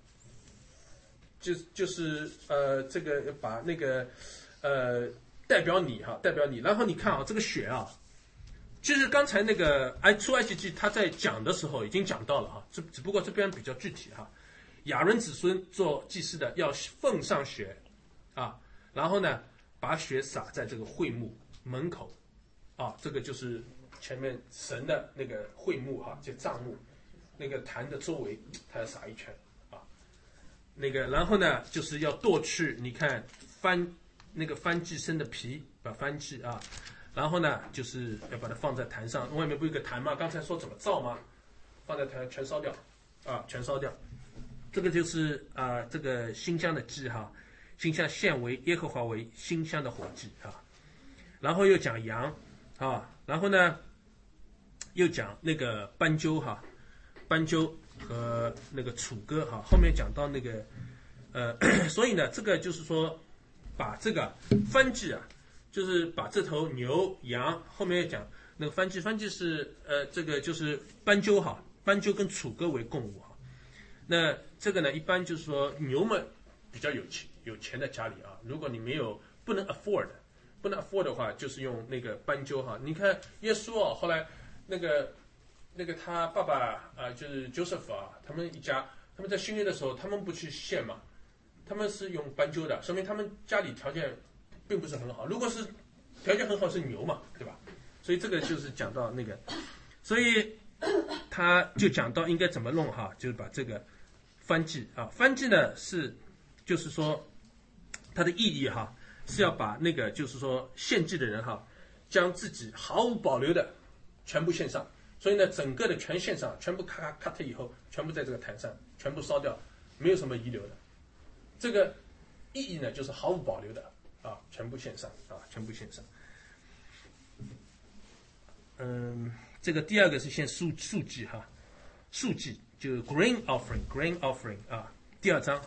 就是这个把那个代表你，然后你看啊，这个血啊，其实刚才那个出埃及记他在讲的时候已经讲到了哈，只不过这边比较具体哈。亚伦子孙做祭司的要奉上血啊，然后呢。把血洒在这个会幕门口，啊，这个就是前面神的那个会幕哈，这帐幕，那个坛的周围，他要洒一圈啊，那个然后呢，就是要剁去，你看那个燔祭牲的皮，把燔祭啊，然后呢，就是要把它放在坛上，外面不有个坛吗？刚才说怎么造吗？放在坛全烧掉，啊，全烧掉，这个就是这个新疆的祭哈。 馨香献为耶和华为馨香的火祭啊。然后又讲羊啊，然后呢又讲那个斑鸠哈，斑鸠和那个楚歌哈，后面讲到那个所以呢，这个就是说把这个燔祭啊，就是把这头牛羊后面讲那个燔祭是这个就是斑鸠哈，斑鸠跟楚歌为供物哈。那这个呢，一般就是说牛们比较有钱的家里啊，如果你不能 afford 的话，就是用那个斑鸠哈。你看耶稣啊，后来那个他爸爸就是 Joseph 啊，他们一家他们在新约的时候，他们不去献嘛，他们是用斑鸠的，说明他们家里条件并不是很好。如果是条件很好是牛嘛，对吧？所以这个就是讲到那个，所以他就讲到应该怎么弄哈，就是把这个燔祭啊，燔祭呢就是说它的意义哈，是要把那个就是说献祭的人哈，将自己毫无保留的全部献上，所以呢，整个的全献上，全部咔咔 cut 以后，全部在这个坛上，全部烧掉，没有什么遗留的。这个意义呢，就是毫无保留的啊，全部献上啊，全部献上。这个第二个是献素祭哈，素祭就 grain offering 啊，第二章，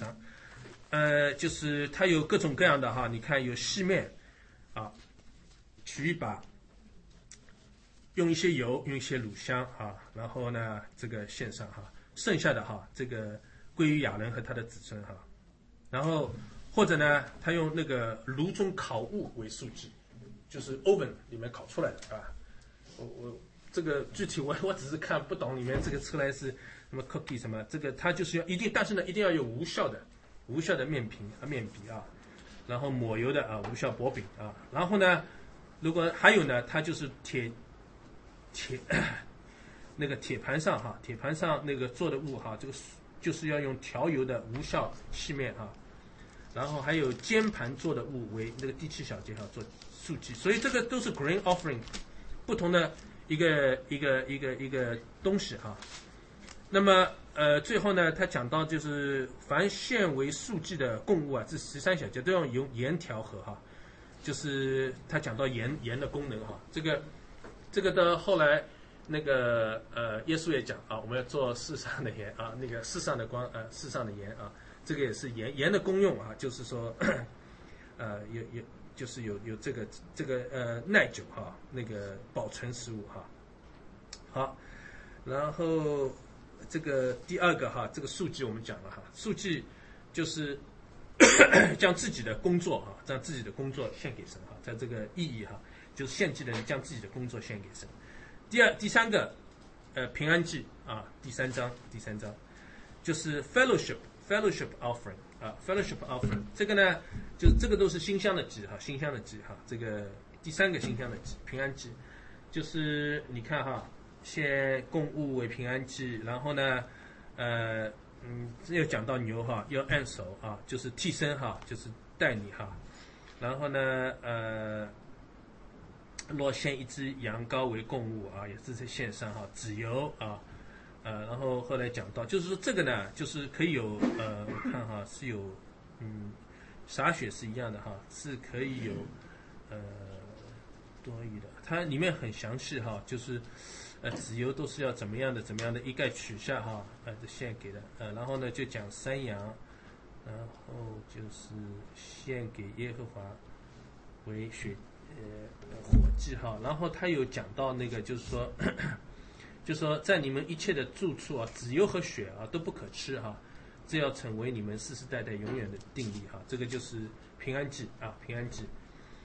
就是它有各种各样的哈，你看有细面啊，取一把，用一些油，用一些乳香啊，然后呢这个献上哈，剩下的哈这个归于亚伦和他的子孙哈，然后或者呢他用那个炉中烤物为素祭，就是 oven 里面烤出来的啊。我这个具体我只是看不懂里面这个出来是什么 cookie 什么，这个它就是要一定，但是呢一定要有无效的面皮啊，然后抹油的啊无效薄饼啊，然后呢如果还有呢，它就是那个铁盘上哈，铁盘上那个做的物哈，这个就是要用调油的无效细面啊，然后还有煎盘做的物为那个第7小节哈做素祭，所以这个都是 grain offering 不同的一个东西哈。那么最后呢，他讲到就是凡献为素祭的供物啊，这13小节都要用盐调和哈，就是他讲到盐的功能哈。这个的后来那个耶稣也讲啊，我们要做世上的盐啊，那个世上的光世上的盐啊，这个也是盐的功用啊，就是说就是有这个耐久哈，那个保存食物哈。好，然后这个第二个哈，这个素祭我们讲了哈，素祭就是将自己的工作哈，将自己的工作献给神哈，在这个意义哈，就是献祭的人将自己的工作献给神。第三个平安祭啊，第三章就是 fellowship offering 啊 fellowship offering， 这个呢就这个都是馨香的祭哈，这个第三个馨香的祭平安祭，就是你看哈，献供物为平安祭，然后呢又讲到牛哈要按手啊，就是替身哈，就是带你哈，然后呢若献一只羊羔为供物啊，也是在献上哈，脂油啊，然后后来讲到，就是说这个呢，就是可以有我看哈是有洒血是一样的哈，是可以有多余的，它里面很详细哈，就是脂油都是要怎么样的一概取下哈，献给的，然后呢就讲山羊，然后就是献给耶和华为火祭哈，然后他有讲到那个就是说在你们一切的住处啊，脂油和血啊都不可吃哈，这要成为你们世世代代永远的定例哈，这个就是平安祭啊，平安祭。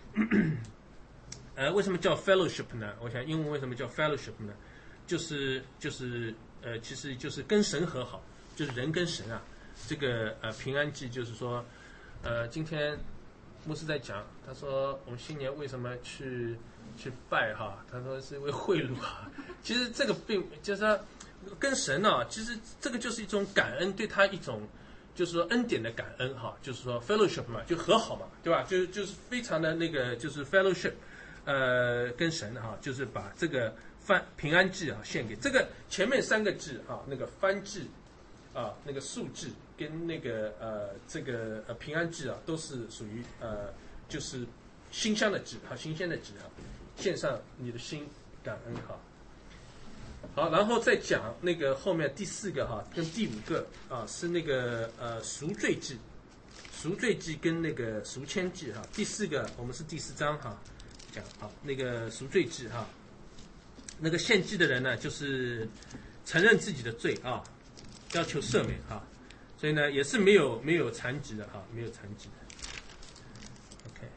为什么叫 fellowship 呢？我想英文为什么叫 fellowship 呢？就是其实就是跟神和好，就是人跟神啊，这个平安祭就是说今天牧师在讲，他说我们新年为什么去拜哈？他说是因为贿赂啊。其实这个并就是说跟神啊，其实这个就是一种感恩，对他一种就是说恩典的感恩哈，就是说 fellowship 嘛，就和好嘛，对吧？就是非常的那个就是 fellowship，跟神哈，就是把这个平安祭啊献给这个前面3个祭啊，那个燔祭啊，那个素制跟那个这个平安制啊，都是属于就是馨香的制，新鲜的制啊，献上你的心感恩哈。好，然后再讲那个后面第4个哈，跟第5个啊是那个赎罪制，赎罪制跟那个赎愆制哈。第4个我们是第4章哈讲好那个赎罪制哈，那个献祭的人呢就是承认自己的罪啊，要求赦免哈，所以呢也是没有残疾的哈，没有残疾的。OK，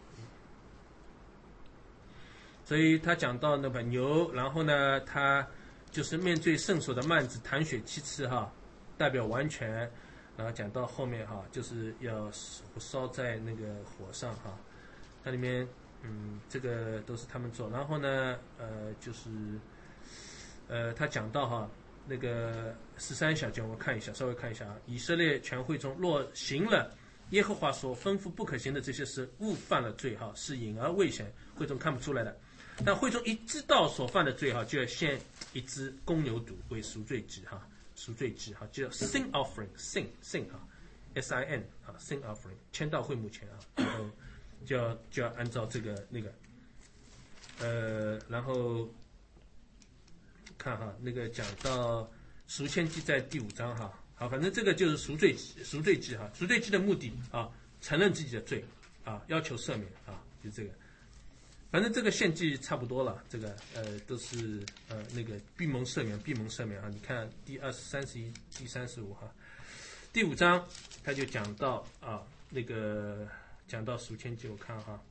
所以他讲到那个牛，然后呢他就是面对圣所的幔子弹血7次哈，代表完全，然后讲到后面哈，就是要烧在那个火上哈，那里面这个都是他们做，然后呢就是他讲到哈那个13小节，我看一下，稍微看一下啊，以色列全会中若行了耶和华所吩咐不可行的这些事，误犯了罪哈，是隐而未显，会中看不出来的。但会中一知道所犯的罪哈，就要献一只公牛犊为赎罪祭哈，赎罪祭哈，叫 sin offering sin 哈 sin 啊 sin offering， 迁到会幕前啊，然后就要按照这个那个然后看哈那个讲到赎愆祭在第5章哈，好，反正这个就是赎罪祭哈，赎罪祭的目的啊，承认自己的罪啊，要求赦免啊，就这个。反正这个献祭差不多了，这个都是那个闭蒙赦免啊！你看第31、第35哈，第5章他就讲到啊，那个讲到赎愆祭，我看哈，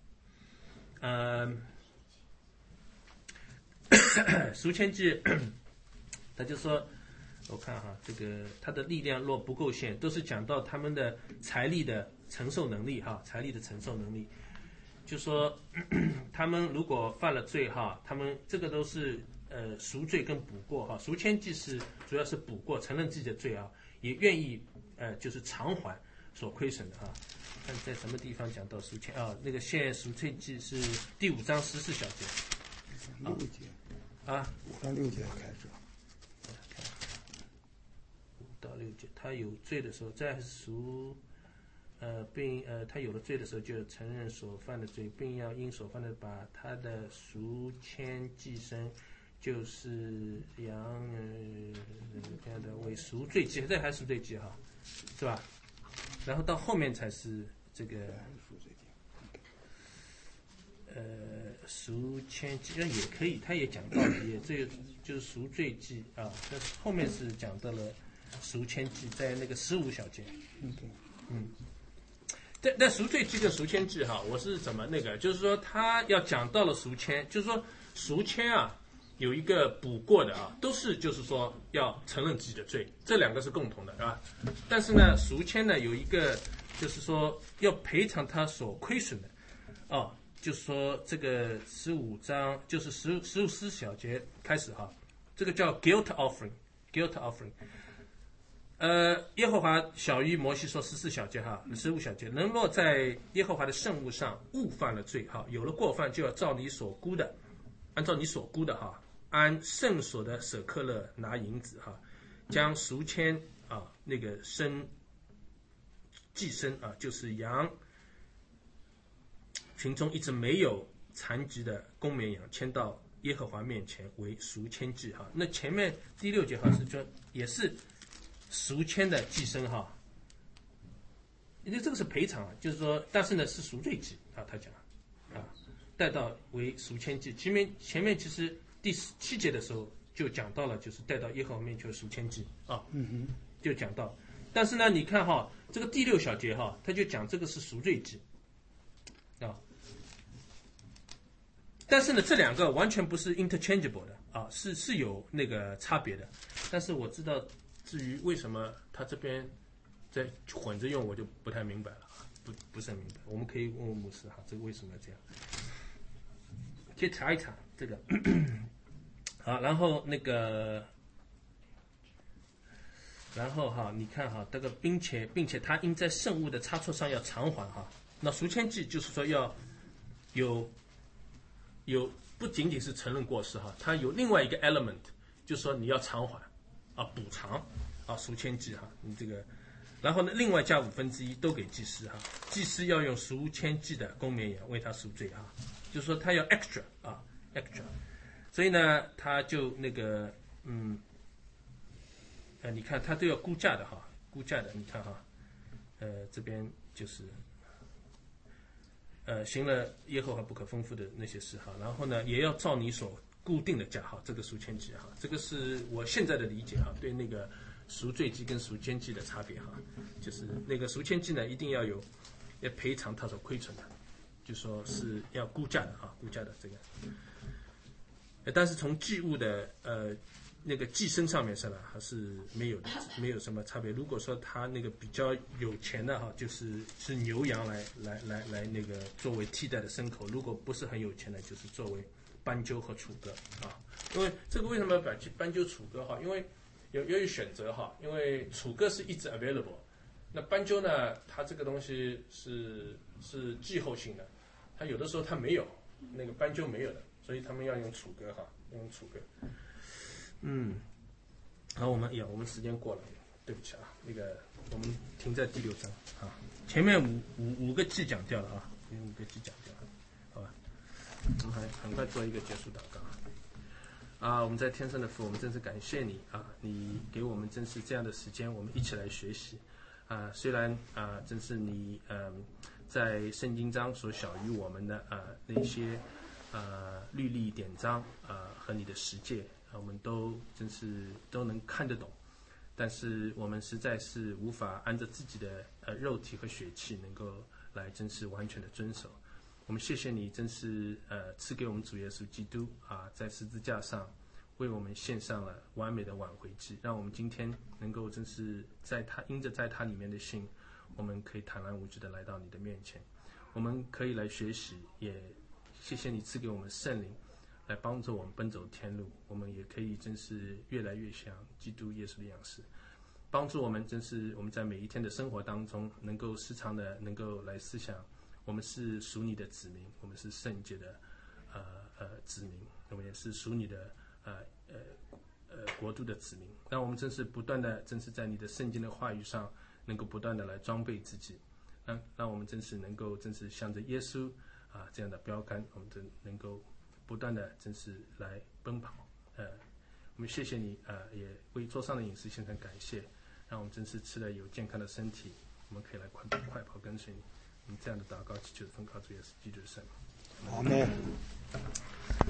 赎愆祭，他就说，我看哈，这个他的力量若不够献，都是讲到他们的财力的承受能力哈，财力的承受能力。就说他们如果犯了罪哈，他们这个都是赎罪跟补过哈。赎愆祭是主要是补过，承认自己的罪啊，也愿意就是偿还所亏损的哈。看在什么地方讲到赎愆啊？那个献赎罪祭是第5章14小节。 6节啊 ，5到6节开始。 5到6节，他有罪的时候再赎。并他有了罪的时候，就承认所犯的罪，并要因所犯的把他的赎愆祭牲，就是羊这样的为赎罪祭，这还是赎罪祭哈，是吧？然后到后面才是这个赎愆祭，也可以，他也讲到了，也这就是赎罪祭啊，但是后面是讲到了赎愆祭，在那个15小节，但赎罪祭跟赎愆祭哈，我是怎么那个？就是说他要讲到了赎愆，就是说赎愆啊有一个补过的啊，都是就是说要承认自己的罪，这2个是共同的，是吧？但是呢，赎愆呢有一个就是说要赔偿他所亏损的，哦，就是说这个15章就是14小节开始哈，这个叫 guilt offering。耶和华小谕摩西说14小节哈，15小节，人若在耶和华的圣物上误犯了罪哈，有了过犯，就要照你所估的，按照你所估的哈，按圣所的舍克勒拿银子哈，将赎愆啊那个祭牲啊，就是羊群中一只没有残疾的公绵羊，牵到耶和华面前为赎愆祭哈。那前面第6节哈是说也是赎愆的祭牲哈，因为这个是赔偿啊，就是说，但是呢是赎罪祭啊，他讲啊，带到为赎愆祭。前面其实第7节的时候就讲到了，就是带到耶和华面前赎愆祭啊，就讲到。但是呢，你看哈，这个第6小节哈，他就讲这个是赎罪祭啊。但是呢，这2个完全不是 interchangeable 的啊，是有那个差别的。但是我知道。至于为什么他这边在混着用，我就不太明白了，不是很明白。我们可以问问牧师哈，这个为什么这样？去查一查这个。好，然后那个，然后哈，你看哈，这个并且他应在圣物的差错上要偿还哈。那赎愆祭就是说要有不仅仅是承认过失哈，它有另外一个 element， 就是说你要偿还。补偿啊，赎愆祭哈，你这个，然后呢，另外加1/5都给祭司哈，祭司要用赎愆祭的公绵羊为他赎罪哈，就是说他要 extra 啊 extra， 所以呢，他就那个你看他都要估价的哈，估价的，你看哈，这边就是行了耶和华不可吩咐的那些事哈，然后呢，也要照你所固定的价哈，这个赎愆祭哈，这个是我现在的理解哈，对那个赎罪祭跟赎愆祭的差别哈，就是那个赎愆祭呢，一定要赔偿他所亏损的，就说是要估价的啊，估价的这个。但是从祭物的那个祭牲上面上来还是没有什么差别。如果说他那个比较有钱的哈，是牛羊来那个作为替代的牲口；如果不是很有钱的，就是作为斑鸠和楚歌啊。因为这个为什么要把斑鸠楚歌哈？因为有选择哈，因为楚歌是一直 available， 那斑鸠呢，它这个东西是季候性的，它有的时候它没有，那个斑鸠没有的，所以他们要用楚歌哈，用楚歌。然后我们时间过了，对不起啊，那个我们停在第6章啊，前面五个祭讲掉了啊，5个祭讲掉了，好吧，我们很快做一个结束祷告啊。我们在天上的父，我们真是感谢你啊，你给我们真是这样的时间，我们一起来学习啊。虽然啊，真是你在圣经中所晓于我们的那些律例典章和你的实践。我们都能看得懂，但是我们实在是无法按照自己的肉体和血气能够来真是完全的遵守。我们谢谢你，真是赐给我们主耶稣基督在十字架上为我们献上了完美的挽回祭，让我们今天能够真是因着在他里面的信，我们可以坦然无惧的来到你的面前，我们可以来学习，也谢谢你赐给我们圣灵。来帮助我们奔走天路，我们也可以真是越来越像基督耶稣的样式，帮助我们真是我们在每一天的生活当中，能够时常的能够来思想，我们是属你的子民，我们是圣洁的子民，我们也是属你的国度的子民。让我们真是不断的，真是在你的圣经的话语上，能够不断的来装备自己，让我们真是能够真是向着耶稣这样的标杆，我们真能够不断的真是来奔跑，我们谢谢你也为桌上的饮食献上感谢，让我们真是吃了有健康的身体，我们可以来快跑跟随你。我们这样的祷告祈求奉靠主耶稣基督的圣名。 阿门。